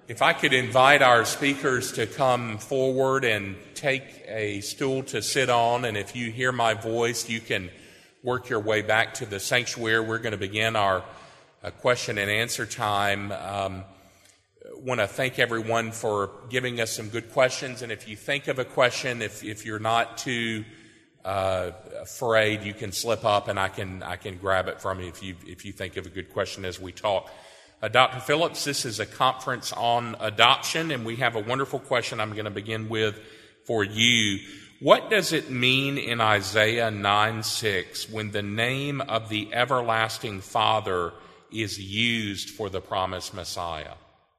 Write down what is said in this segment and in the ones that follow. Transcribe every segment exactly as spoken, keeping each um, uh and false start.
If I could invite our speakers to come forward and take a stool to sit on, and if you hear my voice, you can work your way back to the sanctuary. We're going to begin our uh, question and answer time. Um, want to thank everyone for giving us some good questions, and if you think of a question, if, if you're not too uh, afraid, you can slip up and I can I can grab it from you if you if you think of a good question as we talk. Uh, Doctor Phillips, this is a conference on adoption, and we have a wonderful question I'm going to begin with for you. What does it mean in Isaiah nine six when the name of the everlasting Father is used for the promised Messiah?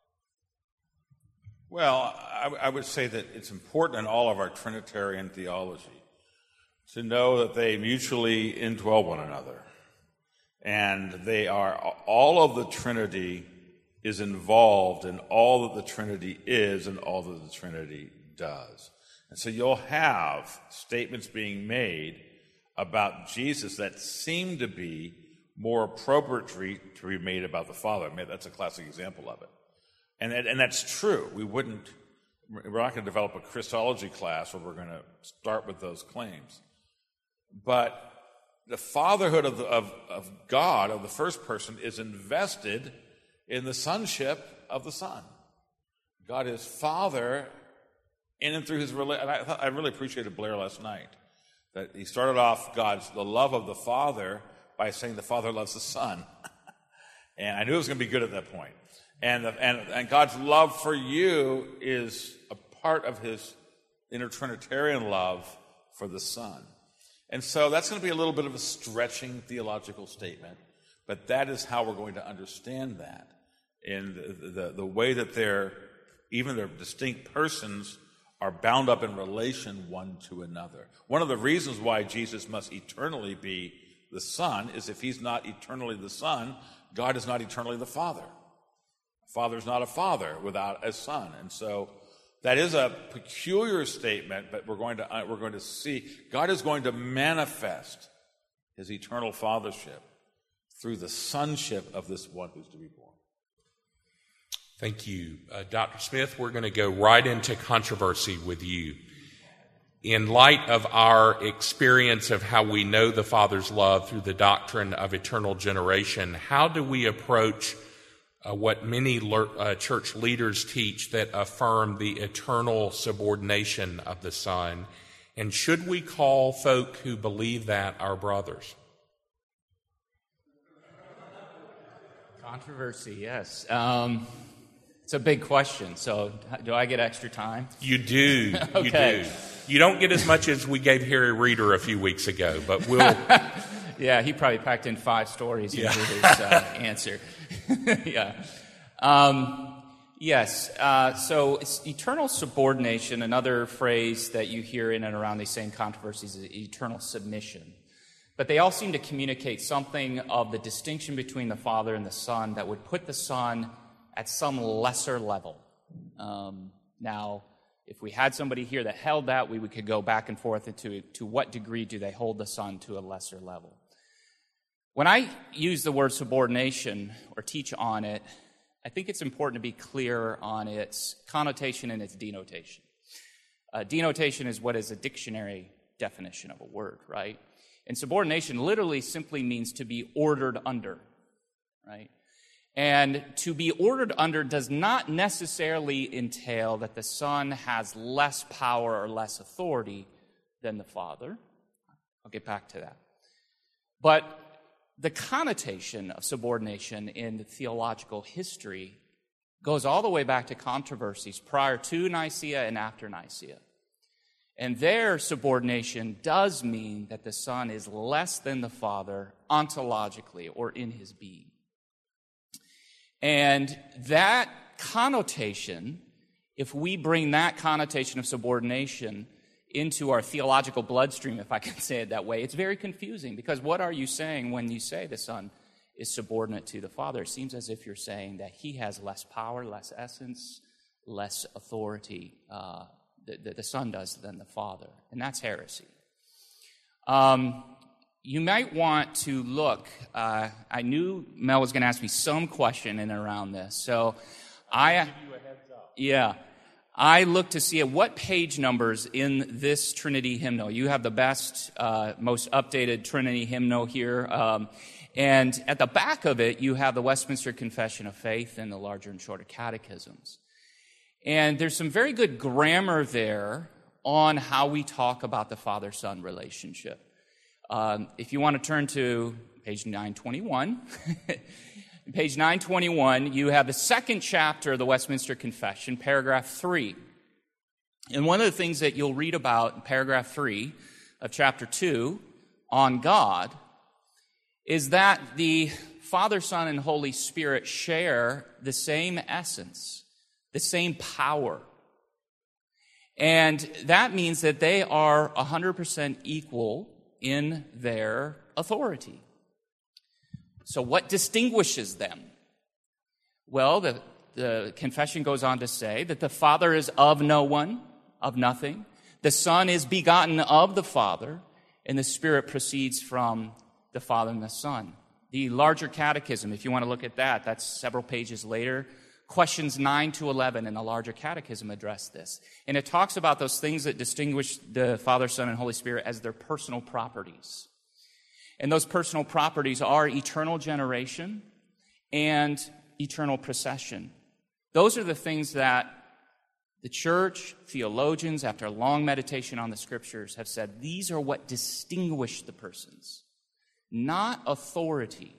Well, I, I would say that it's important in all of our Trinitarian theology to know that they mutually indwell one another. And they are, all of the Trinity is involved in all that the Trinity is and all that the Trinity does. And so you'll have statements being made about Jesus that seem to be more appropriate to be made about the Father. I mean, that's a classic example of it. And, and that's true. We wouldn't, we're not going to develop a Christology class where we're going to start with those claims. But the fatherhood of, the, of, of God, of the first person, is invested in the sonship of the Son. God is Father in and through his relationship. I, thought, I really appreciated Blair last night, that he started off God's the love of the Father by saying the Father loves the Son. And I knew it was going to be good at that point. And, the, and, and God's love for you is a part of his inner Trinitarian love for the Son. And so that's going to be a little bit of a stretching theological statement, but that is how we're going to understand that in the, the, the way that they're, even their distinct persons are bound up in relation one to another. One of the reasons why Jesus must eternally be the Son is if he's not eternally the Son, God is not eternally the Father. A father is not a father without a son. And so that is a peculiar statement, but we're going to uh, we're going to see God is going to manifest his eternal fathership through the sonship of this one who's to be born. Thank you. Uh, Doctor Smith, we're going to go right into controversy with you. In light of our experience of how we know the Father's love through the doctrine of eternal generation, how do we approach Uh, what many le- uh, church leaders teach that affirm the eternal subordination of the Son? And should we call folk who believe that our brothers? Controversy, yes. Um, it's a big question. So do I get extra time? You do. Okay. You do. You don't get as much as we gave Harry Reeder a few weeks ago, but we'll... Yeah, he probably packed in five stories yeah. into his uh, answer. yeah. Um, yes. Uh, so it's eternal subordination, another phrase that you hear in and around these same controversies, is eternal submission. But they all seem to communicate something of the distinction between the Father and the Son that would put the Son at some lesser level. Um, now, if we had somebody here that held that, we could go back and forth into to what degree do they hold the Son to a lesser level. When I use the word subordination or teach on it, I think it's important to be clear on its connotation and its denotation. Uh, denotation is what is a dictionary definition of a word, right? And subordination literally simply means to be ordered under, right? And to be ordered under does not necessarily entail that the Son has less power or less authority than the Father. I'll get back to that. But the connotation of subordination in the theological history goes all the way back to controversies prior to Nicaea and after Nicaea. And their subordination does mean that the Son is less than the Father ontologically or in his being. And that connotation, if we bring that connotation of subordination into our theological bloodstream, if I can say it that way, it's very confusing, because what are you saying when you say the Son is subordinate to the Father? It seems as if you're saying that he has less power, less essence, less authority, uh, that the Son does than the Father, and that's heresy. Um, you might want to look, uh, I knew Mel was going to ask me some question in and around this, so I... Give you a heads Yeah. I looked to see at what page numbers in this Trinity hymnal. You have the best, uh, most updated Trinity hymnal here. Um, and at the back of it, you have the Westminster Confession of Faith and the larger and shorter catechisms. And there's some very good grammar there on how we talk about the Father-Son relationship. Um, if you want to turn to page nine twenty-one, page nine twenty-one, you have the second chapter of the Westminster Confession, paragraph three. And one of the things that you'll read about in paragraph three of chapter two on God is that the Father, Son, and Holy Spirit share the same essence, the same power. And that means that they are one hundred percent equal in their authority. So what distinguishes them? Well, the, the confession goes on to say that the Father is of no one, of nothing. The Son is begotten of the Father, and the Spirit proceeds from the Father and the Son. The larger catechism, if you want to look at that, that's several pages later. Questions nine to eleven in the larger catechism address this. And it talks about those things that distinguish the Father, Son, and Holy Spirit as their personal properties. And those personal properties are eternal generation and eternal procession. Those are the things that the church, theologians, after a long meditation on the scriptures, have said these are what distinguish the persons, not authority.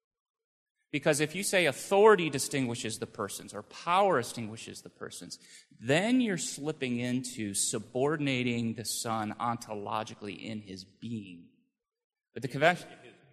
Because if you say authority distinguishes the persons or power distinguishes the persons, then you're slipping into subordinating the Son ontologically in his being. But the confession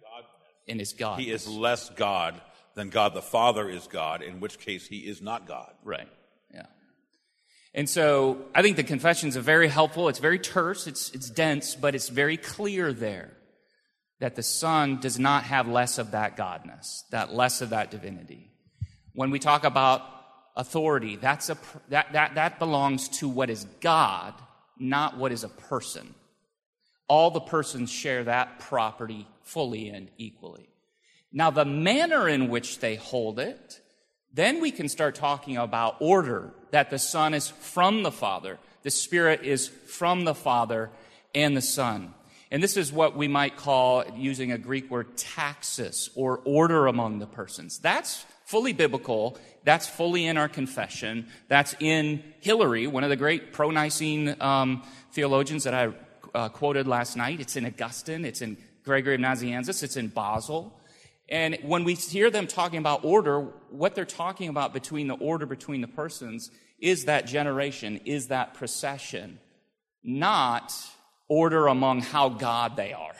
in his God. He is less God than God the Father is God, in which case he is not God. Right, yeah. And so I think the confession is very helpful. It's very terse, it's, it's dense, but it's very clear there that the Son does not have less of that godness, that less of that divinity. When we talk about authority, that's a, that, that, that belongs to what is God, not what is a person. All the persons share that property fully and equally. Now, the manner in which they hold it, then we can start talking about order, that the Son is from the Father, the Spirit is from the Father and the Son. And this is what we might call, using a Greek word, taxis, or order among the persons. That's fully biblical. That's fully in our confession. That's in Hilary, one of the great pro-Nicene um, theologians that I uh, quoted last night. It's in Augustine. It's in Gregory of Nazianzus. It's in Basil. And when we hear them talking about order, what they're talking about between the order between the persons is that generation, is that procession, not order among how God they are.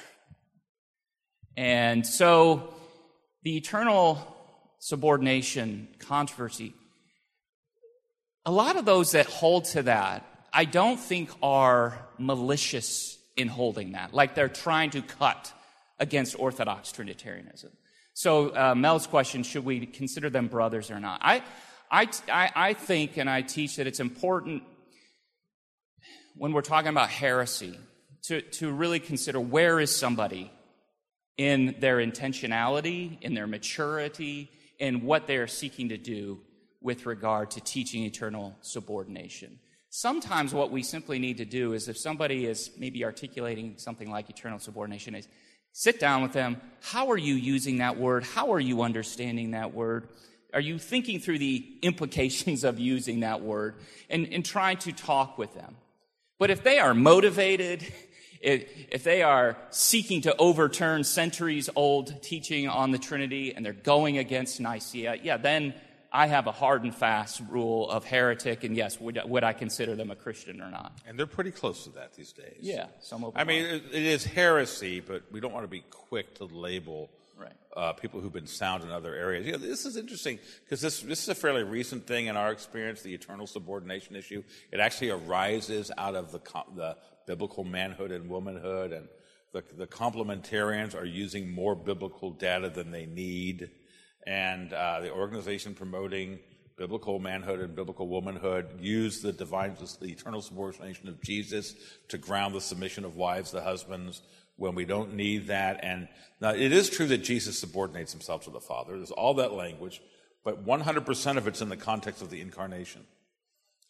And so the eternal subordination controversy, a lot of those that hold to that, I don't think are malicious in holding that, like they're trying to cut against Orthodox Trinitarianism. So uh, Mel's question, should we consider them brothers or not? I, I, I think and I teach that it's important when we're talking about heresy to, to really consider where is somebody in their intentionality, in their maturity, in what they are seeking to do with regard to teaching eternal subordination. Sometimes what we simply need to do is if somebody is maybe articulating something like eternal subordination is sit down with them. How are you using that word? How are you understanding that word? Are you thinking through the implications of using that word and, and trying to talk with them? But if they are motivated, if, if they are seeking to overturn centuries-old teaching on the Trinity and they're going against Nicaea, yeah, then I have a hard and fast rule of heretic, and yes, would, would I consider them a Christian or not? And they're pretty close to that these days. Yeah, some of them I mean, it, it is heresy, but we don't want to be quick to label right. uh, people who've been sound in other areas. You know, this is interesting because this this is a fairly recent thing in our experience, the eternal subordination issue. It actually arises out of the the biblical manhood and womanhood, and the, the complementarians are using more biblical data than they need. And uh, the organization promoting biblical manhood and biblical womanhood use the divine, the eternal subordination of Jesus to ground the submission of wives to husbands when we don't need that. And now it is true that Jesus subordinates himself to the Father. There's all that language, but one hundred percent of it's in the context of the incarnation.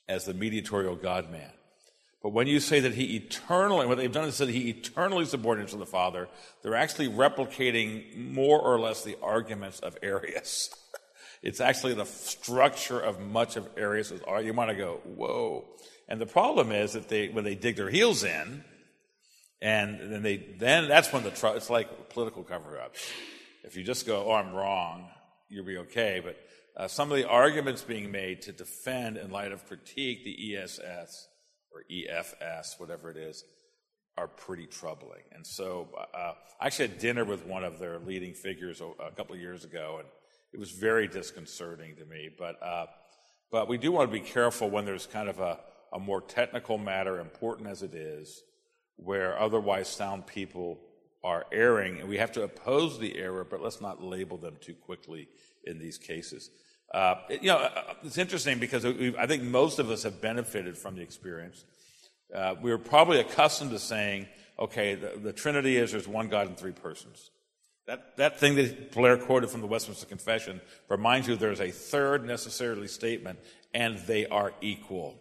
as the mediatorial God-man. But when you say that he eternally, what they've done is that he eternally subordinates to the Father, they're actually replicating more or less the arguments of Arius. It's actually the structure of much of Arius' argument. You want to go, whoa. And the problem is that they, when they dig their heels in, and then they, then that's when the, tr- it's like political cover-ups. If you just go, oh, I'm wrong, you'll be okay. But uh, some of the arguments being made to defend in light of critique the E S S or E F S, whatever it is, are pretty troubling. And so uh, I actually had dinner with one of their leading figures a, a couple of years ago, and it was very disconcerting to me. But uh, but we do want to be careful when there's kind of a, a more technical matter, important as it is, where otherwise sound people are erring, and we have to oppose the error, but let's not label them too quickly in these cases. Uh, you know, it's interesting because I think most of us have benefited from the experience. Uh, we were probably accustomed to saying, okay, the, the Trinity is there's one God in three persons. That that thing that Blair quoted from the Westminster Confession reminds you there's a third necessarily statement, and they are equal.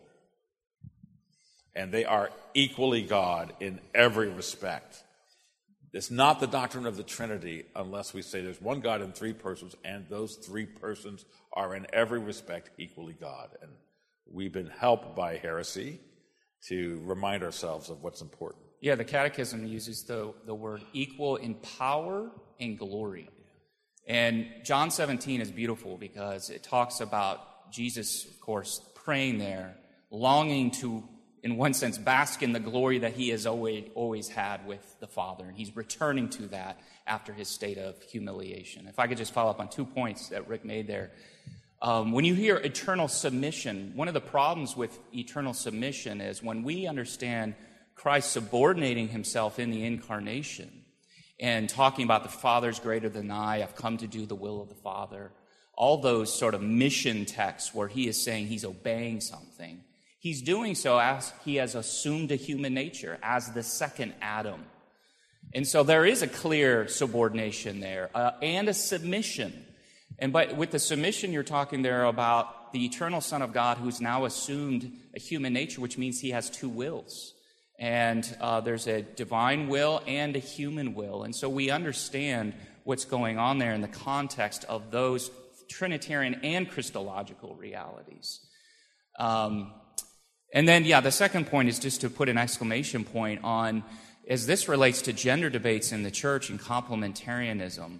And they are equally God in every respect. It's not the doctrine of the Trinity unless we say there's one God in three persons, and those three persons are in every respect equally God. And we've been helped by heresy to remind ourselves of what's important. Yeah, the Catechism uses the, the word equal in power and glory. And John seventeen is beautiful because it talks about Jesus, of course, praying there, longing to, in one sense, bask in the glory that he has always, always had with the Father. And he's returning to that after his state of humiliation. If I could just follow up on two points that Rick made there. Um, when you hear eternal submission, one of the problems with eternal submission is when we understand Christ subordinating himself in the incarnation and talking about the Father's greater than I, I've come to do the will of the Father, all those sort of mission texts where he is saying he's obeying something, he's doing so as he has assumed a human nature, as the second Adam. And so there is a clear subordination there uh, and a submission. And but with the submission, you're talking there about the eternal Son of God who's now assumed a human nature, which means he has two wills. And uh, there's a divine will and a human will. And so we understand what's going on there in the context of those Trinitarian and Christological realities. Um, and then, yeah, the second point is just to put an exclamation point on, as this relates to gender debates in the church and complementarianism.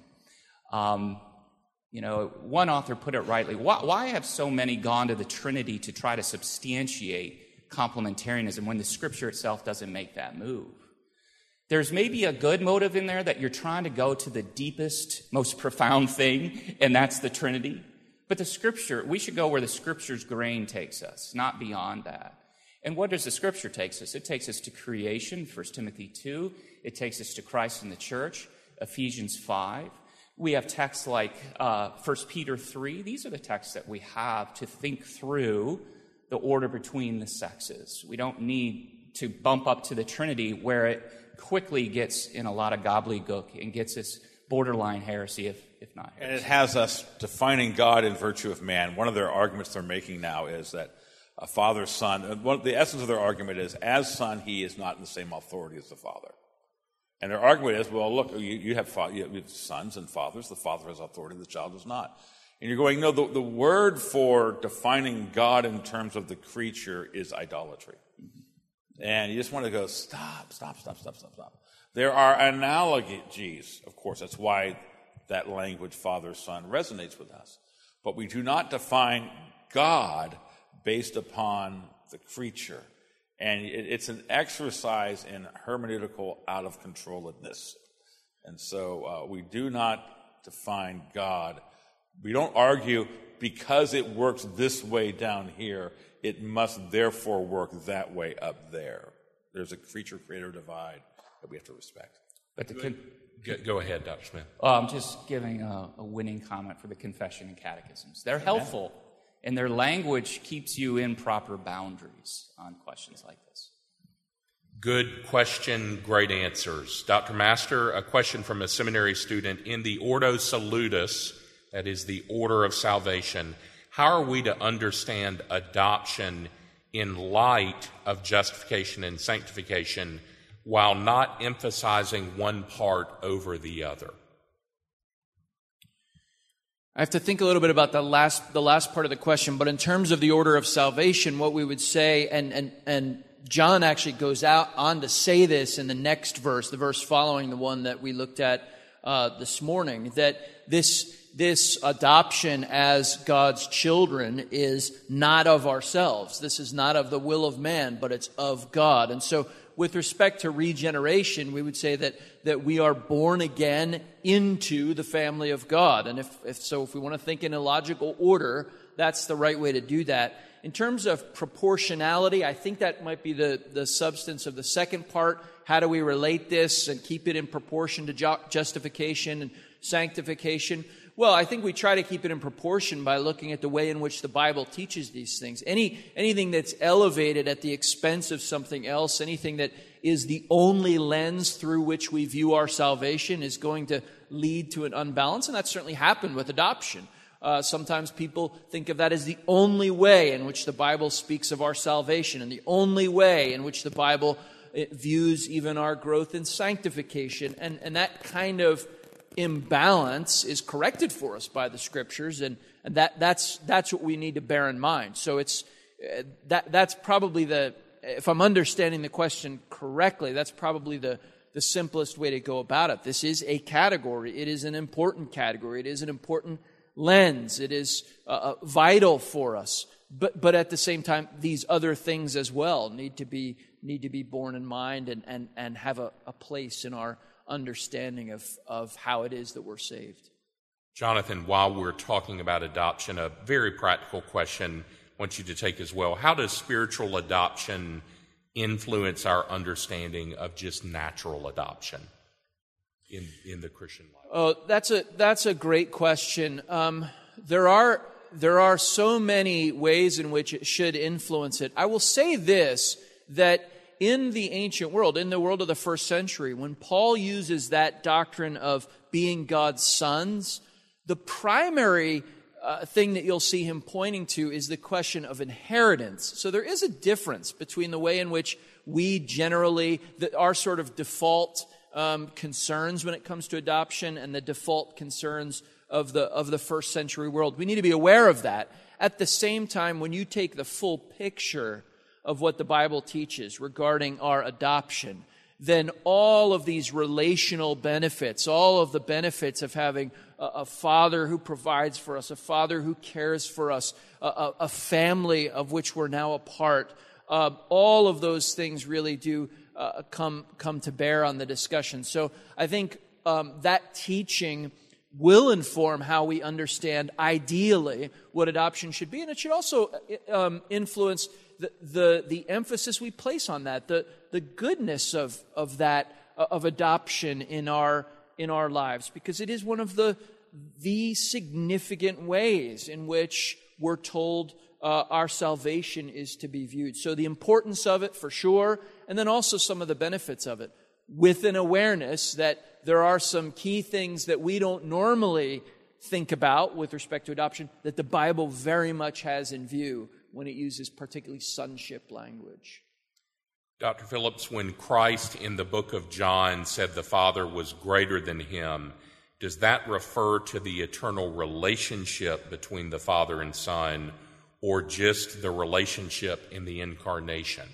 Um, you know, one author put it rightly, why, why have so many gone to the Trinity to try to substantiate complementarianism when the Scripture itself doesn't make that move? There's maybe a good motive in there that you're trying to go to the deepest, most profound thing, and that's the Trinity. But the Scripture, we should go where the Scripture's grain takes us, not beyond that. And what does the Scripture take us? It takes us to creation, First Timothy two. It takes us to Christ and the church, Ephesians five. We have texts like uh, First Peter three. These are the texts that we have to think through the order between the sexes. We don't need to bump up to the Trinity where it quickly gets in a lot of gobbledygook and gets us borderline heresy, if, if not heresy. And it has us defining God in virtue of man. One of their arguments they're making now is that a father, son, one, the essence of their argument is, as son, he is not in the same authority as the father. And their argument is, well, look, you, you, have, you have sons and fathers. The father has authority, the child does not. And you're going, no, the, the word for defining God in terms of the creature is idolatry. Mm-hmm. And you just want to go, stop, stop, stop, stop, stop, stop. There are analogies, of course. That's why that language, father, son, resonates with us. But we do not define God based upon the creature. And it, it's an exercise in hermeneutical out-of-controlledness. And so uh, we do not define God. We don't argue because it works this way down here, it must therefore work that way up there. There's a creature-creator divide that we have to respect. But the con- go, go ahead, Doctor Smith. Oh, I'm just giving a, a winning comment for the confession and catechisms. They're helpful, and their language keeps you in proper boundaries on questions like this. Good question, great answers. Doctor Master, a question from a seminary student. In the Ordo Salutis, that is the order of salvation, how are we to understand adoption in light of justification and sanctification while not emphasizing one part over the other? I have to think a little bit about the last the last part of the question, but in terms of the order of salvation, what we would say, and and and John actually goes out on to say this in the next verse, the verse following the one that we looked at uh, this morning, that this this adoption as God's children is not of ourselves. This is not of the will of man, but it's of God. And so with respect to regeneration, we would say that that we are born again into the family of God. And if, if so, if we want to think in a logical order, that's the right way to do that. In terms of proportionality, I think that might be the, the substance of the second part. How do we relate this and keep it in proportion to ju- justification and sanctification? Well, I think we try to keep it in proportion by looking at the way in which the Bible teaches these things. Any anything that's elevated at the expense of something else, anything that is the only lens through which we view our salvation is going to lead to an unbalance, and that certainly happened with adoption. Uh, sometimes people think of that as the only way in which the Bible speaks of our salvation and the only way in which the Bible views even our growth in sanctification. And, and that kind of imbalance is corrected for us by the Scriptures, and, and that, that's that's what we need to bear in mind. So it's uh, that that's probably the, if I'm understanding the question correctly, that's probably the the simplest way to go about it. This is a category. It is an important category. It is an important lens. It is uh, vital for us. But but at the same time, these other things as well need to be need to be borne in mind and and and have a, a place in our understanding of, of how it is that we're saved. Jonathan, while we're talking about adoption, a very practical question I want you to take as well. How does spiritual adoption influence our understanding of just natural adoption in, in the Christian life? Oh, that's a that's a great question. Um, there are there are so many ways in which it should influence it. I will say this, that in the ancient world, in the world of the first century, when Paul uses that doctrine of being God's sons, the primary uh, thing that you'll see him pointing to is the question of inheritance. So there is a difference between the way in which we generally, the, our sort of default um, concerns when it comes to adoption and the default concerns of the of the first century world. We need to be aware of that. At the same time, when you take the full picture of what the Bible teaches regarding our adoption, then all of these relational benefits, all of the benefits of having a, a father who provides for us, a father who cares for us, a, a, a family of which we're now a part, uh, all of those things really do uh, come come to bear on the discussion. So I think um, that teaching will inform how we understand ideally what adoption should be, and it should also um, influence The, the the emphasis we place on that, the the goodness of of that of adoption in our in our lives, because it is one of the the significant ways in which we're told uh, our salvation is to be viewed. So the importance of it, for sure, and then also some of the benefits of it, with an awareness that there are some key things that we don't normally think about with respect to adoption that the Bible very much has in view when it uses particularly sonship language. Doctor Phillips, when Christ in the book of John said the Father was greater than him, does that refer to the eternal relationship between the Father and Son, or just the relationship in the incarnation?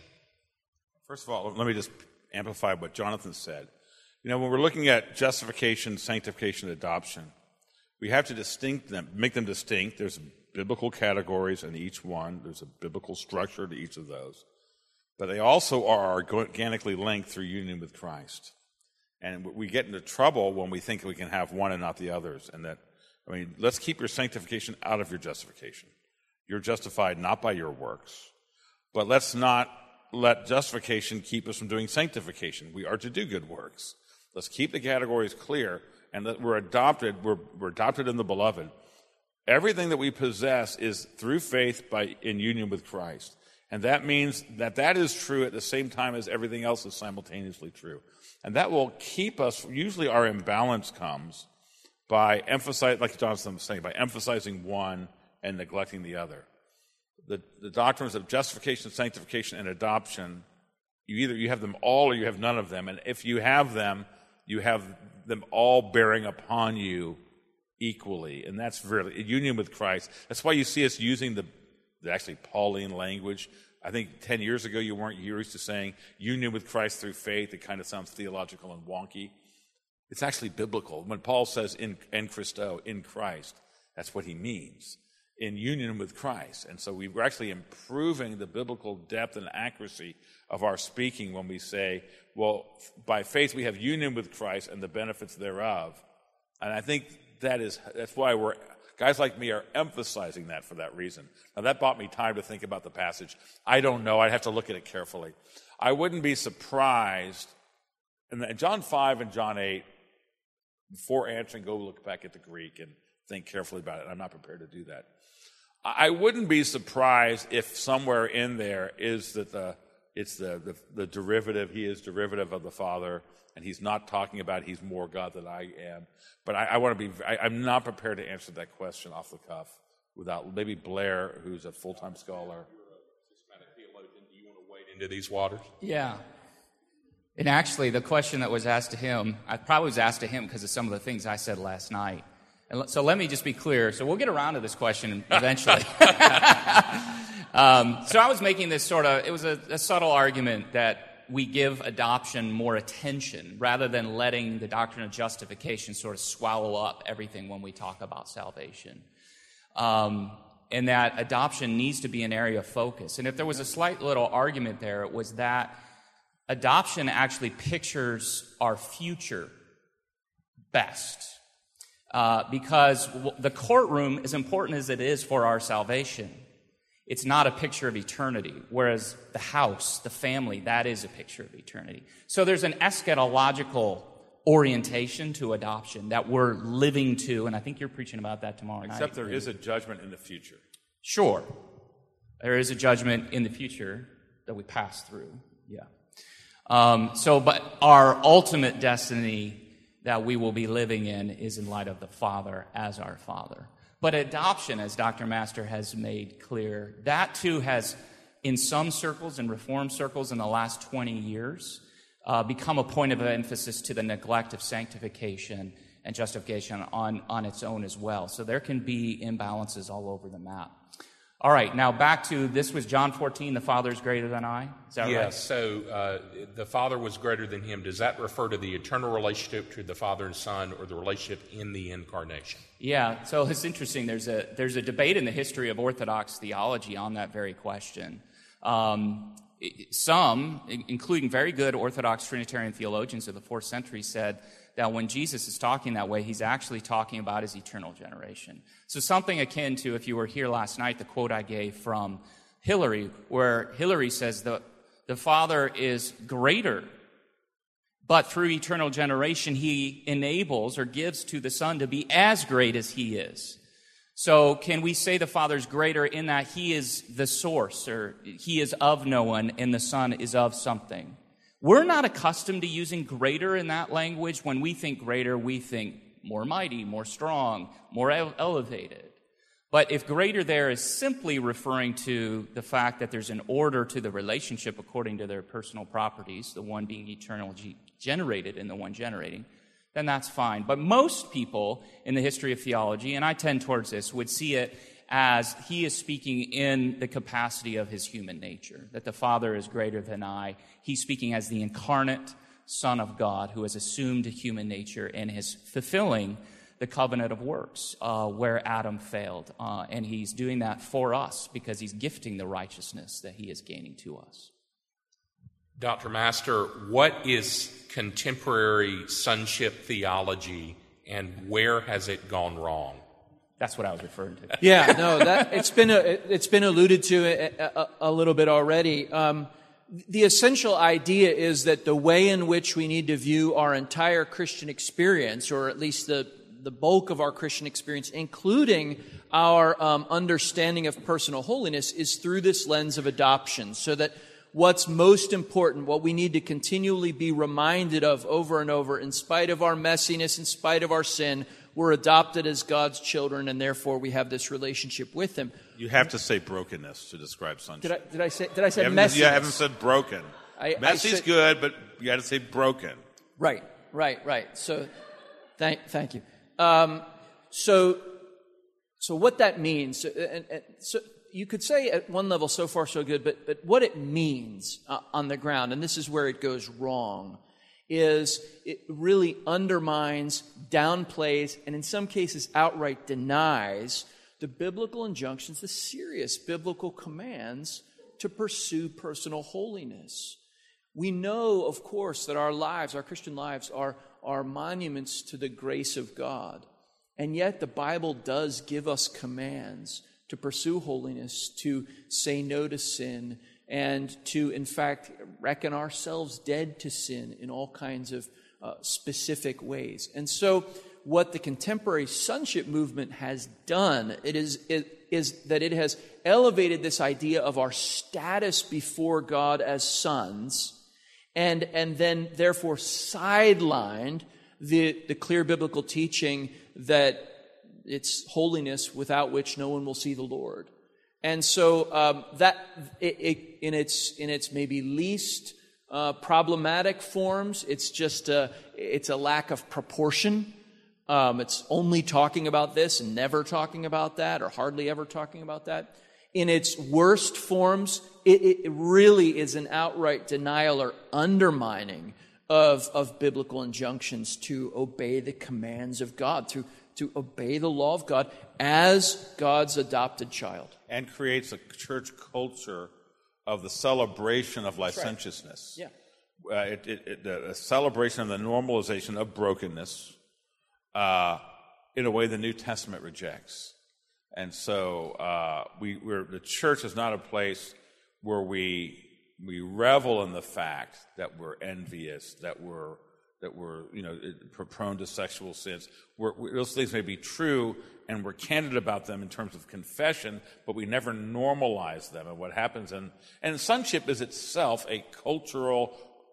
First of all, let me just amplify what Jonathan said. You know, when we're looking at justification, sanctification, adoption, we have to distinct them, make them distinct. There's biblical categories in each one. There's a biblical structure to each of those. But they also are organically linked through union with Christ. And we get into trouble when we think we can have one and not the others. And that, I mean, let's keep your sanctification out of your justification. You're justified not by your works. But let's not let justification keep us from doing sanctification. We are to do good works. Let's keep the categories clear, and that we're adopted, we're, we're adopted in the beloved. Everything that we possess is through faith by in union with Christ. And that means that that is true at the same time as everything else is simultaneously true. And that will keep us, usually our imbalance comes by emphasizing, like Jonathan was saying, by emphasizing one and neglecting the other. the, the doctrines of justification, sanctification, and adoption, you either you have them all or you have none of them. And if you have them, you have them all bearing upon you equally. And that's really union with Christ. That's why you see us using the, the actually Pauline language. I think ten years ago you weren't used to saying union with Christ through faith. It kind of sounds theological and wonky. It's actually biblical. When Paul says in, in Christo, in Christ, that's what he means. In union with Christ. And so we're actually improving the biblical depth and accuracy of our speaking when we say, well, by faith we have union with Christ and the benefits thereof. And I think that is, that's why we're, guys like me are emphasizing that for that reason. Now that bought me time to think about the passage. I don't know. I'd have to look at it carefully. I wouldn't be surprised, and John five and John eight, before answering, go look back at the Greek and think carefully about it. I'm not prepared to do that. I wouldn't be surprised if somewhere in there is that the it's the, the, the derivative, he is derivative of the Father, and he's not talking about he's more God than I am. But I, I want to be, I, I'm not prepared to answer that question off the cuff without maybe Blair, who's a full-time scholar. You're a systematic theologian. Do you want to wade into these waters? Yeah. And actually, the question that was asked to him, I probably was asked to him because of some of the things I said last night. And so let me just be clear. So we'll get around to this question eventually. um, so I was making this sort of, it was a, a subtle argument that we give adoption more attention rather than letting the doctrine of justification sort of swallow up everything when we talk about salvation. Um, and that adoption needs to be an area of focus. And if there was a slight little argument there, it was that adoption actually pictures our future best. Uh, because w- the courtroom, as important as it is for our salvation, it's not a picture of eternity, whereas the house, the family, that is a picture of eternity. So there's an eschatological orientation to adoption that we're living to, and I think you're preaching about that tomorrow night. Except there is a judgment in the future. Sure. There is a judgment in the future that we pass through, yeah. Um, so, but our ultimate destiny that we will be living in is in light of the Father as our Father. But adoption, as Doctor Master has made clear, that too has, in some circles, in Reformed circles in the last twenty years, uh, become a point of emphasis to the neglect of sanctification and justification on, on its own as well. So there can be imbalances all over the map. All right, now back to, this was John fourteen, the Father is greater than I. Is that yes, right? Yes, so uh, the Father was greater than him. Does that refer to the eternal relationship to the Father and Son, or the relationship in the incarnation? Yeah, so it's interesting. There's a there's a debate in the history of Orthodox theology on that very question. Um, some, including very good Orthodox Trinitarian theologians of the fourth century, said that when Jesus is talking that way, he's actually talking about his eternal generation. So something akin to, if you were here last night, the quote I gave from Hilary, where Hilary says the, the Father is greater, but through eternal generation, he enables or gives to the Son to be as great as he is. So can we say the Father is greater in that he is the source, or he is of no one and the Son is of something? We're not accustomed to using greater in that language. When we think greater, we think more mighty, more strong, more ele- elevated. But if greater there is simply referring to the fact that there's an order to the relationship according to their personal properties, the one being eternally generated and the one generating, then that's fine. But most people in the history of theology, and I tend towards this, would see it as he is speaking in the capacity of his human nature, that the Father is greater than I. He's speaking as the incarnate Son of God who has assumed a human nature and is fulfilling the covenant of works uh, where Adam failed. Uh, and he's doing that for us because he's gifting the righteousness that he is gaining to us. Doctor Master, what is contemporary sonship theology, and where has it gone wrong? That's what I was referring to. Yeah, no, that it's been a, it's been alluded to a, a, a little bit already. Um, the essential idea is that the way in which we need to view our entire Christian experience, or at least the the bulk of our Christian experience, including our um, understanding of personal holiness, is through this lens of adoption. So that what's most important, what we need to continually be reminded of over and over, in spite of our messiness, in spite of our sin, we're adopted as God's children, and therefore we have this relationship with Him. You have to say brokenness to describe sonship. Did I, did I say, did I say you messiness? You haven't said broken. I, Messy's I said, good, but you got to say broken. Right, right, right. So, thank, thank you. Um, so, so what that means, and, and, so you could say at one level, so far so good, but but what it means uh, on the ground, and this is where it goes wrong, is it really undermines, downplays, and in some cases outright denies the biblical injunctions, the serious biblical commands to pursue personal holiness. We know, of course, that our lives, our Christian lives, are, are monuments to the grace of God. And yet the Bible does give us commands to pursue holiness, to say no to sin, and to, in fact, reckon ourselves dead to sin in all kinds of uh, specific ways. And so what the contemporary sonship movement has done, it is, it, is that it has elevated this idea of our status before God as sons, and, and then therefore sidelined the, the clear biblical teaching that it's holiness without which no one will see the Lord. And so um, that it, it, in its in its maybe least uh, problematic forms, it's just a, it's a lack of proportion. Um, it's only talking about this and never talking about that, or hardly ever talking about that. In its worst forms, it, it really is an outright denial or undermining of of biblical injunctions to obey the commands of God, to to obey the law of God as God's adopted child. And creates a church culture of the celebration of licentiousness. Right. Yeah. Uh, it, it, it, the celebration of the normalization of brokenness uh, in a way the New Testament rejects. And so uh, we, we're, the church is not a place where we we revel in the fact that we're envious, that we're that we're, you know, prone to sexual sins. We're, we, those things may be true, and we're candid about them in terms of confession, but we never normalize them. And what happens, in, and sonship is itself a cultural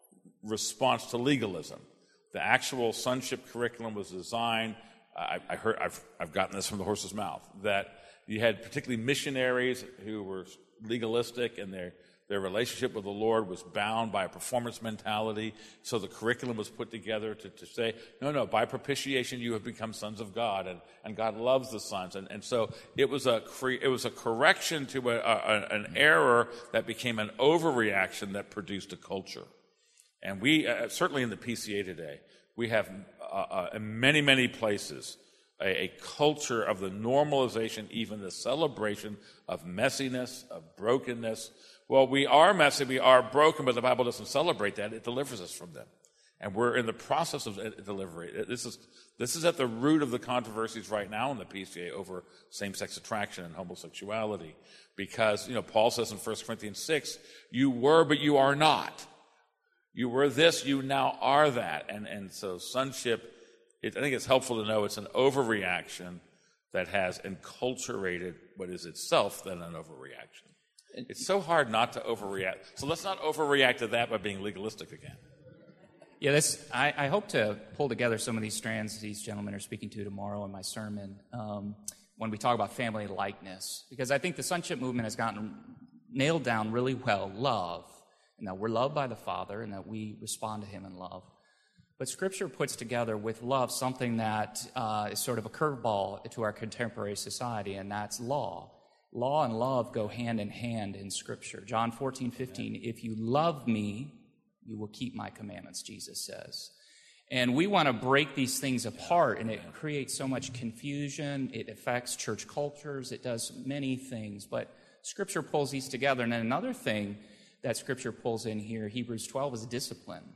response to legalism. The actual sonship curriculum was designed, I, I heard, I've, I've gotten this from the horse's mouth, that you had particularly missionaries who were legalistic, and their Their relationship with the Lord was bound by a performance mentality. So the curriculum was put together to, to say, no, no, by propitiation you have become sons of God, and, and God loves the sons. And, and so it was a cre- it was a correction to a, a, an error that became an overreaction that produced a culture. And we, uh, certainly in the P C A today, we have uh, uh, in many, many places a, a culture of the normalization, even the celebration of messiness, of brokenness. Well, we are messy, we are broken, but the Bible doesn't celebrate that. It delivers us from them. And we're in the process of delivery. This is this is at the root of the controversies right now in the P C A over same-sex attraction and homosexuality. Because, you know, Paul says in First Corinthians six, you were, but you are not. You were this, you now are that. And, and so sonship, it, I think it's helpful to know it's an overreaction that has enculturated what is itself then an overreaction. It's so hard not to overreact. So let's not overreact to that by being legalistic again. Yeah, this, I, I hope to pull together some of these strands these gentlemen are speaking to tomorrow in my sermon um, when we talk about family likeness. Because I think the sonship movement has gotten nailed down really well, love, and that we're loved by the Father and that we respond to Him in love. But Scripture puts together with love something that uh, is sort of a curveball to our contemporary society, and that's law. Law and love go hand in hand in Scripture. John fourteen fifteen, if you love me, you will keep my commandments, Jesus says. And we want to break these things apart, and it creates so much confusion. It affects church cultures. It does many things. But Scripture pulls these together. And then another thing that Scripture pulls in here, Hebrews twelve, is discipline.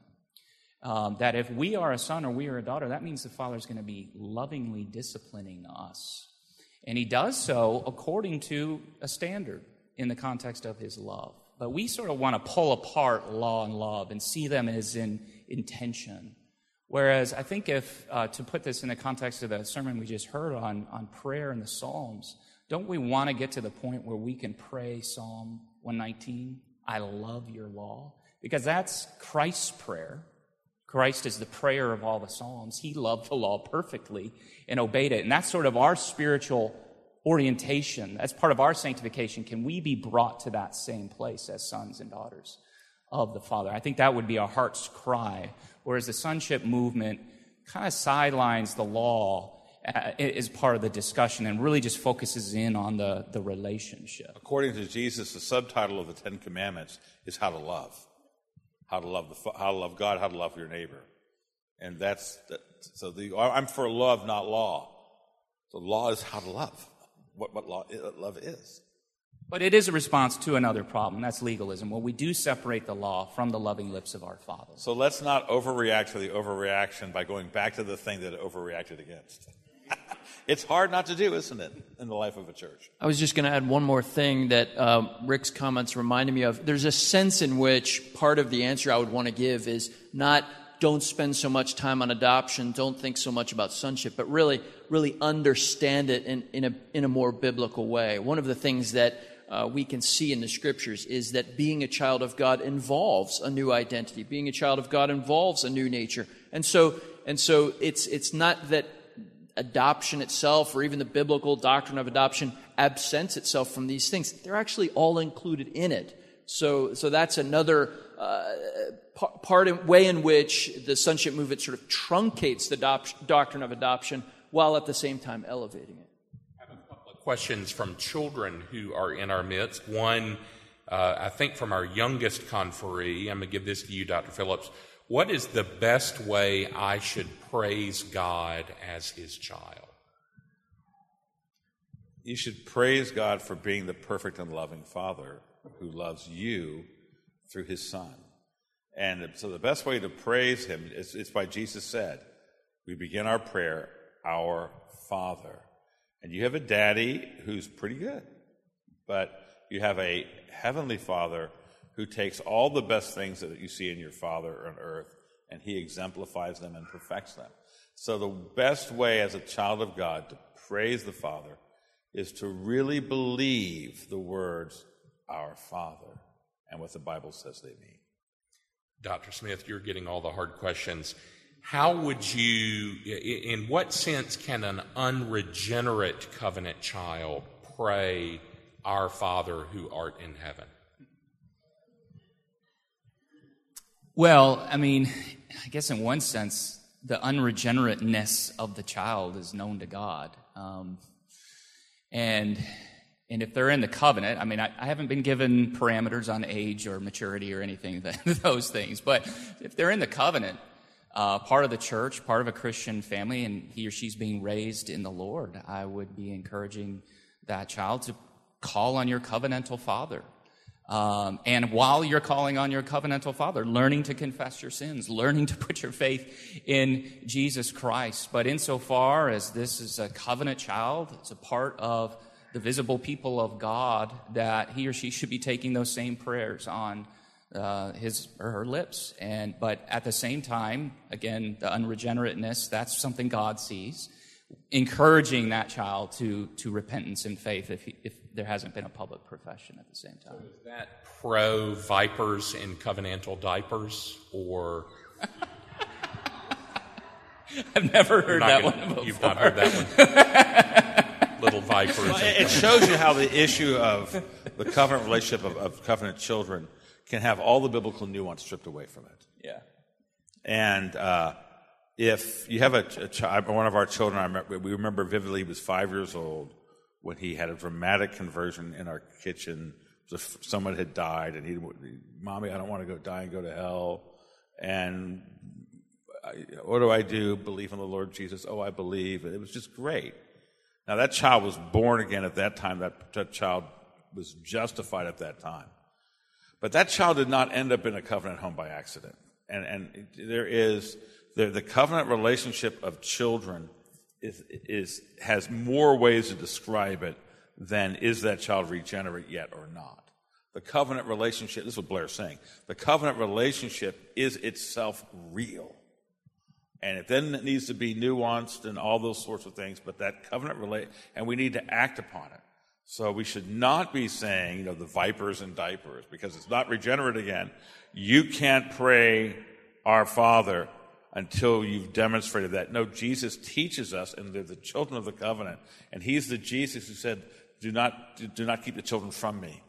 Um, that if we are a son or we are a daughter, that means the Father is going to be lovingly disciplining us. And he does so according to a standard in the context of his love. But we sort of want to pull apart law and love and see them as in intention. Whereas I think if, uh, to put this in the context of the sermon we just heard on, on prayer in the Psalms, don't we want to get to the point where we can pray Psalm one nineteen, I love your law? Because that's Christ's prayer. Christ is the prayer of all the Psalms. He loved the law perfectly and obeyed it. And that's sort of our spiritual orientation, as part of our sanctification, can we be brought to that same place as sons and daughters of the Father? I think that would be our heart's cry, whereas the sonship movement kind of sidelines the law as part of the discussion and really just focuses in on the, the relationship. According to Jesus, the subtitle of the Ten Commandments is how to love. How to love the how to love God, how to love your neighbor. And that's, that, so the, I'm for love, not law. So law is how to love, what, what law, love is. But it is a response to another problem, that's legalism. Well, we do separate the law from the loving lips of our Father. So let's not overreact to the overreaction by going back to the thing that it overreacted against. It's hard not to do, isn't it, in the life of a church? I was just going to add one more thing that uh, Rick's comments reminded me of. There's a sense in which part of the answer I would want to give is not don't spend so much time on adoption, don't think so much about sonship, but really, really understand it in, in a in a more biblical way. One of the things that uh, we can see in the Scriptures is that being a child of God involves a new identity. Being a child of God involves a new nature, and so and so it's it's not that adoption itself or even the biblical doctrine of adoption absents itself from these things. They're actually all included in it. So, so that's another uh, part, in, way in which the sonship movement sort of truncates the adop- doctrine of adoption while at the same time elevating it. I have a couple of questions from children who are in our midst. One, uh, I think from our youngest conferee. I'm going to give this to you, Doctor Phillips. What is the best way I should praise God as His child? You should praise God for being the perfect and loving Father who loves you through His Son. And so the best way to praise Him is, is by Jesus said, we begin our prayer, our Father. And you have a daddy who's pretty good, but you have a heavenly Father who takes all the best things that you see in your Father on earth, and He exemplifies them and perfects them. So the best way as a child of God to praise the Father is to really believe the words, our Father, and what the Bible says they mean. Doctor Smith, you're getting all the hard questions. How would you, in what sense can an unregenerate covenant child pray, our Father who art in heaven? Well, I mean, I guess in one sense, the unregenerateness of the child is known to God. Um, and and if they're in the covenant, I mean, I, I haven't been given parameters on age or maturity or anything, those things. But if they're in the covenant, uh, part of the church, part of a Christian family, and he or she's being raised in the Lord, I would be encouraging that child to call on your covenantal Father. Um, and while you're calling on your covenantal Father, learning to confess your sins, learning to put your faith in Jesus Christ. But insofar as this is a covenant child, it's a part of the visible people of God, that he or she should be taking those same prayers on uh, his or her lips. And but at the same time, again, the unregenerateness, that's something God sees. Encouraging that child to to repentance and faith if he, if there hasn't been a public profession at the same time. So is that pro vipers in covenantal diapers, or I've never heard that gonna, one before. You've not heard that one. Little vipers. Well, it shows you how the issue of the covenant relationship of, of covenant children can have all the biblical nuance stripped away from it. Yeah. And uh, if you have a, a child, one of our children, I remember, we remember vividly, he was five years old when he had a dramatic conversion in our kitchen. Someone had died, and he, Mommy, I don't want to go die and go to hell. And I, what do I do? Believe in the Lord Jesus. Oh, I believe. And it was just great. Now, that child was born again at that time. That, that child was justified at that time. But that child did not end up in a covenant home by accident. And, and there is the, the covenant relationship of children is, is has more ways to describe it than is that child regenerate yet or not. The covenant relationship, this is what Blair's saying, the covenant relationship is itself real. And it then needs to be nuanced and all those sorts of things, but that covenant relate, and we need to act upon it. So we should not be saying, you know, the vipers and diapers, because it's not regenerate again. You can't pray, our Father, until you've demonstrated that. No, Jesus teaches us, and they're the children of the covenant. And he's the Jesus who said, do not, do not keep the children from me.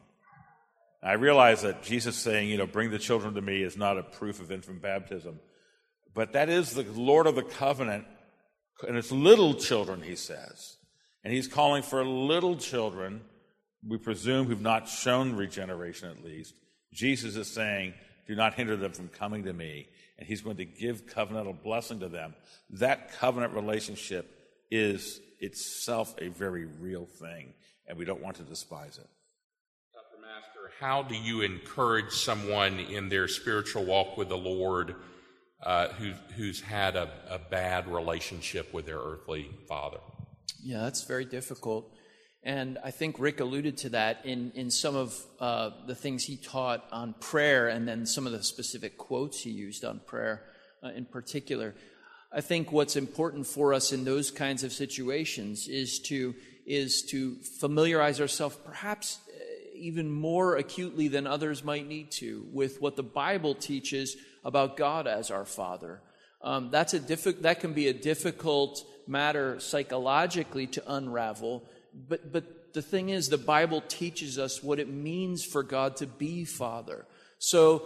I realize that Jesus saying, you know, bring the children to me is not a proof of infant baptism. But that is the Lord of the covenant, and it's little children, he says. And he's calling for little children, we presume, who've not shown regeneration at least. Jesus is saying, do not hinder them from coming to me. And he's going to give covenantal blessing to them. That covenant relationship is itself a very real thing, and we don't want to despise it. Doctor Master, how do you encourage someone in their spiritual walk with the Lord uh, who, who's had a, a bad relationship with their earthly father? Yeah, that's very difficult. And I think Rick alluded to that in, in some of uh, the things he taught on prayer, and then some of the specific quotes he used on prayer uh, in particular. I think what's important for us in those kinds of situations is to is to familiarize ourselves perhaps even more acutely than others might need to with what the Bible teaches about God as our Father. Um, that's a diffi- that can be a difficult matter psychologically to unravel. But but the thing is, the Bible teaches us what it means for God to be Father. So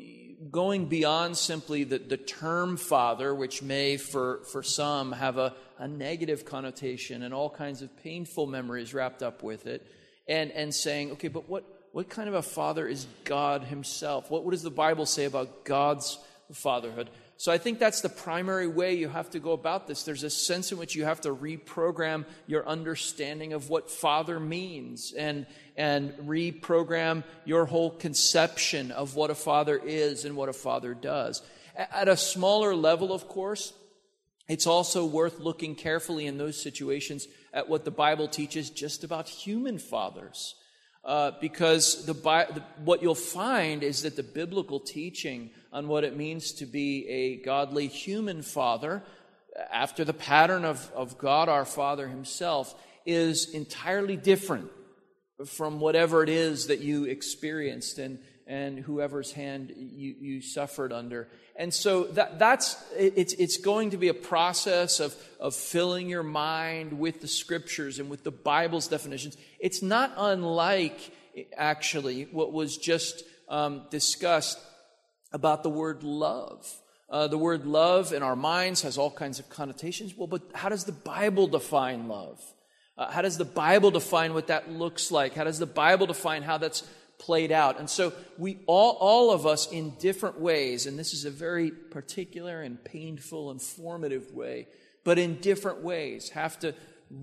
going beyond simply the, the term Father, which may for, for some have a, a negative connotation and all kinds of painful memories wrapped up with it, and, and saying, okay, but what, what kind of a Father is God himself? What, what does the Bible say about God's fatherhood? So I think that's the primary way you have to go about this. There's a sense in which you have to reprogram your understanding of what father means and, and reprogram your whole conception of what a father is and what a father does. At a smaller level, of course, it's also worth looking carefully in those situations at what the Bible teaches just about human fathers. Uh, because the, the, what you'll find is that the biblical teaching on what it means to be a godly human father, after the pattern of, of God our Father himself, is entirely different from whatever it is that you experienced and, and whoever's hand you, you suffered under. And so that, that's it's it's going to be a process of, of filling your mind with the Scriptures and with the Bible's definitions. It's not unlike, actually, what was just um, discussed about the word love. Uh, the word love in our minds has all kinds of connotations. Well, but how does the Bible define love? Uh, how does the Bible define what that looks like? How does the Bible define how that's played out? And so we all, all of us in different ways, and this is a very particular and painful and formative way, but in different ways have to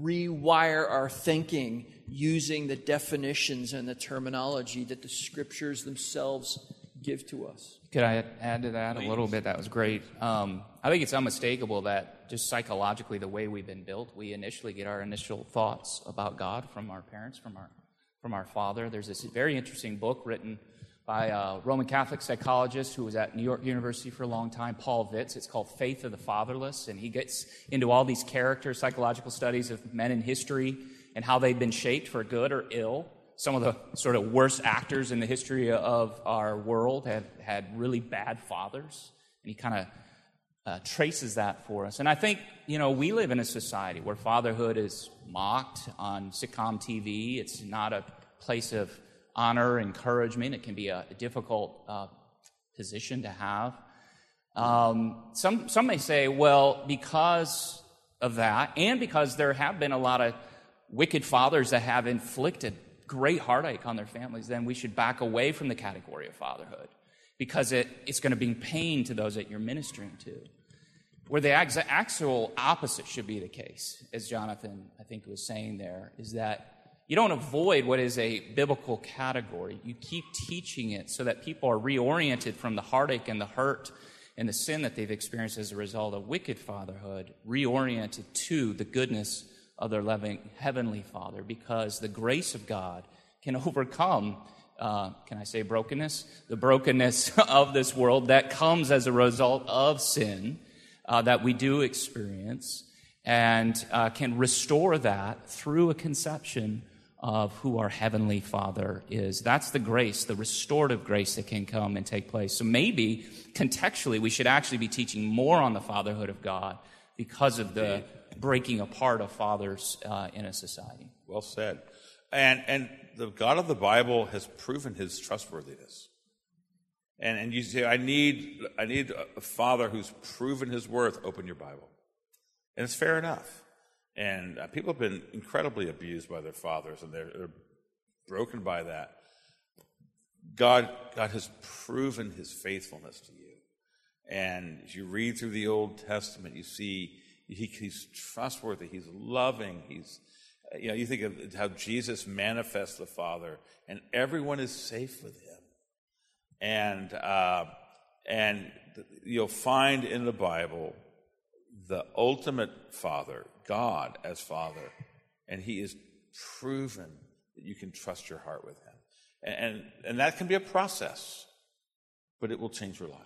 rewire our thinking using the definitions and the terminology that the Scriptures themselves give to us. Could I add to that Please. a little bit? That was great. Um, I think it's unmistakable that just psychologically, the way we've been built, we initially get our initial thoughts about God from our parents, from our from our father. There's this very interesting book written by a Roman Catholic psychologist who was at New York University for a long time, Paul Vitz. It's called Faith of the Fatherless, and he gets into all these character psychological studies of men in history and how they've been shaped for good or ill. Some of the sort of worst actors in the history of our world have had really bad fathers, and he kind of uh, traces that for us. And I think, you know, we live in a society where fatherhood is mocked on sitcom T V. It's not a place of honor, encouragement. It can be a, a difficult uh, position to have. Um, some some may say, well, because of that, and because there have been a lot of wicked fathers that have inflicted great heartache on their families, then we should back away from the category of fatherhood because it, it's going to bring pain to those that you're ministering to. Where the actual opposite should be the case, as Jonathan, I think, was saying there, is that you don't avoid what is a biblical category. You keep teaching it so that people are reoriented from the heartache and the hurt and the sin that they've experienced as a result of wicked fatherhood, reoriented to the goodness of their loving heavenly Father, because the grace of God can overcome, uh, can I say brokenness? The brokenness of this world that comes as a result of sin uh, that we do experience, and uh, can restore that through a conception of who our Heavenly Father is. That's the grace, the restorative grace that can come and take place. So maybe, contextually, we should actually be teaching more on the fatherhood of God because of the breaking apart of fathers uh, in a society. Well said. And and the God of the Bible has proven his trustworthiness. And and you say, I need I need a father who's proven his worth. Open your Bible. And it's fair enough. And uh, people have been incredibly abused by their fathers, and they're, they're broken by that. God, God has proven his faithfulness to you. And as you read through the Old Testament, you see he, he's trustworthy, he's loving, he's, you know, you think of how Jesus manifests the Father, and everyone is safe with him. And uh, and you'll find in the Bible the ultimate Father, God as Father, and he is proven that you can trust your heart with him. And, and, and that can be a process, but it will change your life.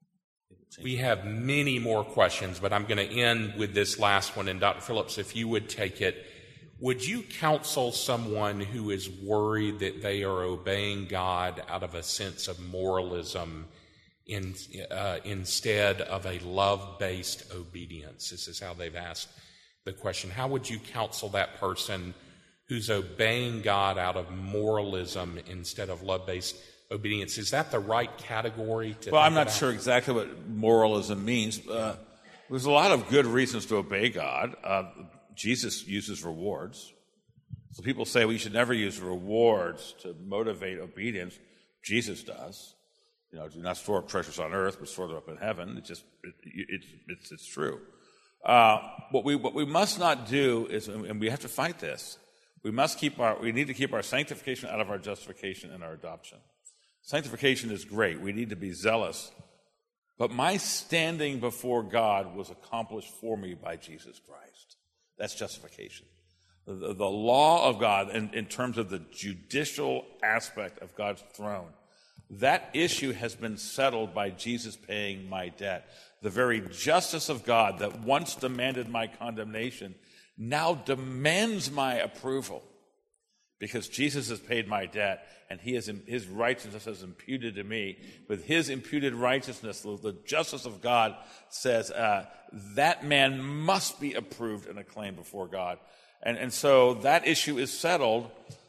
It will change We your have life. many more questions, but I'm going to end with this last one. And Doctor Phillips, if you would take it, would you counsel someone who is worried that they are obeying God out of a sense of moralism in, uh, instead of a love-based obedience? This is how they've asked the question. How would you counsel that person who's obeying God out of moralism instead of love-based obedience? Is that the right category to Well, I'm not about? sure exactly what moralism means. Uh, there's a lot of good reasons to obey God. Uh, Jesus uses rewards. So people say we should never use rewards to motivate obedience. Jesus does. You know, do not store up treasures on earth, but store them up in heaven. It's just, it, it, it's, it's true. Uh, what we what we must not do is, and we have to fight this. We must keep our. We need to keep our sanctification out of our justification and our adoption. Sanctification is great. We need to be zealous, but my standing before God was accomplished for me by Jesus Christ. That's justification. The, the law of God, in, in terms of the judicial aspect of God's throne. That issue has been settled by Jesus paying my debt. The very justice of God that once demanded my condemnation now demands my approval because Jesus has paid my debt and he has, his righteousness is imputed to me. With his imputed righteousness, the justice of God says uh, that man must be approved and acclaimed before God. And, and so that issue is settled.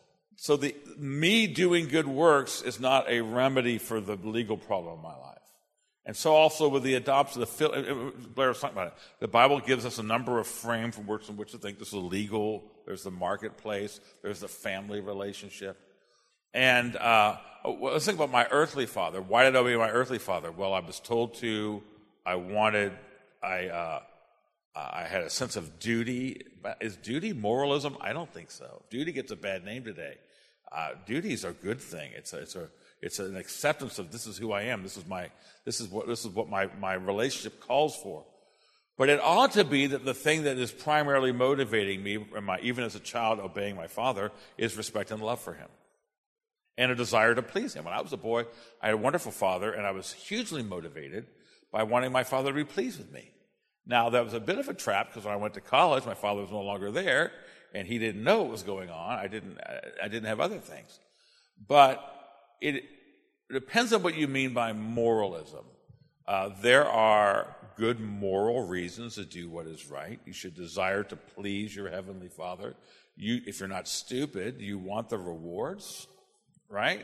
So the me doing good works is not a remedy for the legal problem of my life. And so also with the adoption, the Blair was talking about it. The Bible gives us a number of frames from which, in which to think this is legal. There's the marketplace. There's the family relationship. And uh, let's think about my earthly father. Why did I obey my earthly father? Well, I was told to. I wanted. I uh, I had a sense of duty. Is duty moralism? I don't think so. Duty gets a bad name today. Uh, duties are a good thing. It's a, it's a it's an acceptance of this is who I am. This is my this is what this is what my, my relationship calls for. But it ought to be that the thing that is primarily motivating me, my, even as a child obeying my father, is respect and love for him, and a desire to please him. When I was a boy, I had a wonderful father, and I was hugely motivated by wanting my father to be pleased with me. Now that was a bit of a trap because when I went to college, my father was no longer there. And he didn't know what was going on. I didn't. I didn't have other things, but it, it depends on what you mean by moralism. Uh, there are good moral reasons to do what is right. You should desire to please your heavenly Father. You, if you're not stupid, you want the rewards, right?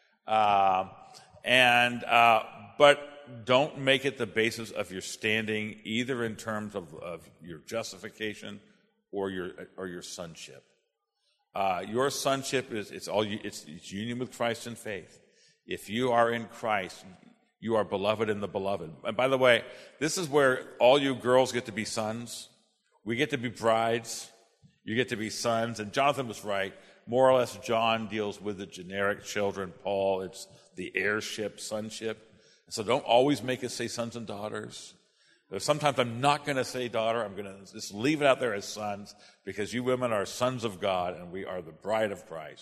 Uh, and uh, but don't make it the basis of your standing, either in terms of, of your justification or your or your sonship. Uh, your sonship is it's all you, it's, it's union with Christ in faith. If you are in Christ, you are beloved in the beloved. And by the way, this is where all you girls get to be sons. We get to be brides. You get to be sons. And Jonathan was right. More or less, John deals with the generic children. Paul, it's the heirship, sonship. So don't always make us say sons and daughters. Sometimes I'm not going to say daughter. I'm going to just leave it out there as sons because you women are sons of God and we are the bride of Christ.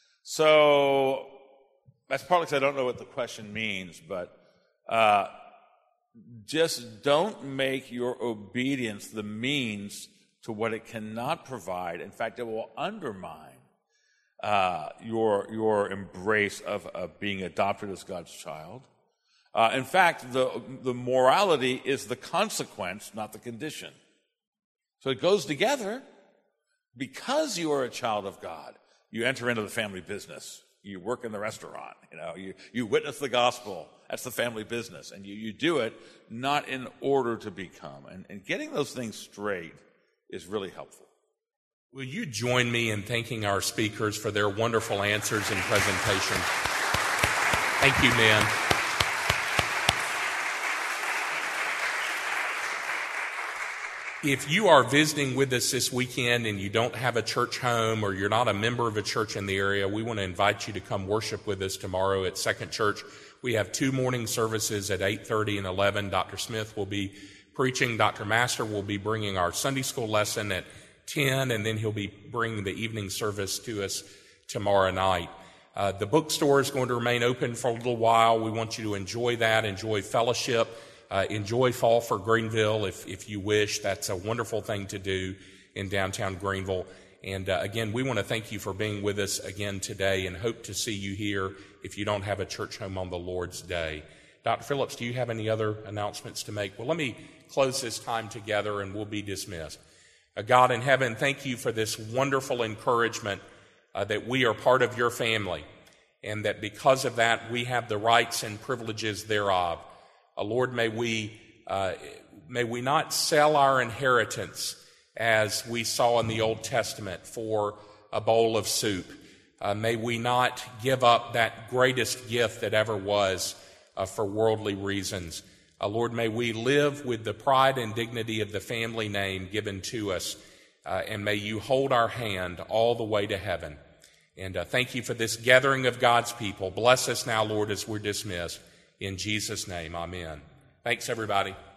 So that's partly because I don't know what the question means, but uh, just don't make your obedience the means to what it cannot provide. In fact, it will undermine uh, your your embrace of, of being adopted as God's child. Uh, in fact, the the morality is the consequence, not the condition. So it goes together. Because you are a child of God, you enter into the family business. You work in the restaurant. You know, you you witness the gospel. That's the family business, and you you do it not in order to become. And, and getting those things straight is really helpful. Will you join me in thanking our speakers for their wonderful answers and presentation? Thank you, men. If you are visiting with us this weekend and you don't have a church home or you're not a member of a church in the area, we want to invite you to come worship with us tomorrow at Second Church. We have two morning services at eight thirty and eleven. Doctor Smith will be preaching. Doctor Master will be bringing our Sunday school lesson at ten, and then he'll be bringing the evening service to us tomorrow night. Uh, the bookstore is going to remain open for a little while. We want you to enjoy that, enjoy fellowship, uh, enjoy Fall for Greenville if, if you wish. That's a wonderful thing to do in downtown Greenville. And uh, again, we want to thank you for being with us again today and hope to see you here if you don't have a church home on the Lord's Day. Doctor Phillips, do you have any other announcements to make? Well, let me close this time together and we'll be dismissed. Uh, God in heaven, thank you for this wonderful encouragement uh, that we are part of your family and that because of that we have the rights and privileges thereof. Uh, Lord, may we uh, may we not sell our inheritance as we saw in the Old Testament for a bowl of soup. Uh, may we not give up that greatest gift that ever was uh, for worldly reasons. Uh, Lord, may we live with the pride and dignity of the family name given to us, uh, and may you hold our hand all the way to heaven. And uh, thank you for this gathering of God's people. Bless us now, Lord, as we're dismissed. In Jesus' name, amen. Thanks, everybody.